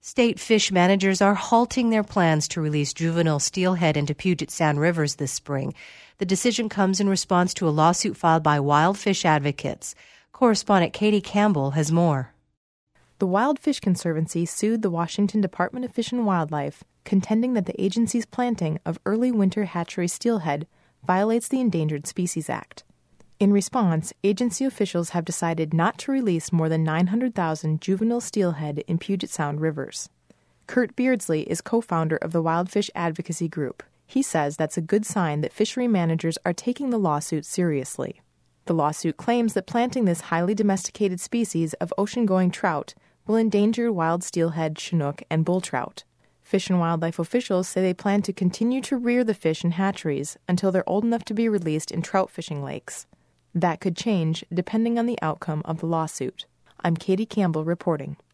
State fish managers are halting their plans to release juvenile steelhead into Puget Sound rivers this spring. The decision comes in response to a lawsuit filed by wild fish advocates. Correspondent Katie Campbell has more. The Wild Fish Conservancy sued the Washington Department of Fish and Wildlife, contending that the agency's planting of early winter hatchery steelhead violates the Endangered Species Act. In response, agency officials have decided not to release more than 900,000 juvenile steelhead in Puget Sound rivers. Kurt Beardsley is co-founder of the Wild Fish Advocacy Group. He says that's a good sign that fishery managers are taking the lawsuit seriously. The lawsuit claims that planting this highly domesticated species of ocean-going trout will endanger wild steelhead, chinook, and bull trout. Fish and wildlife officials say they plan to continue to rear the fish in hatcheries until they're old enough to be released in trout fishing lakes. That could change depending on the outcome of the lawsuit. I'm Katie Campbell reporting.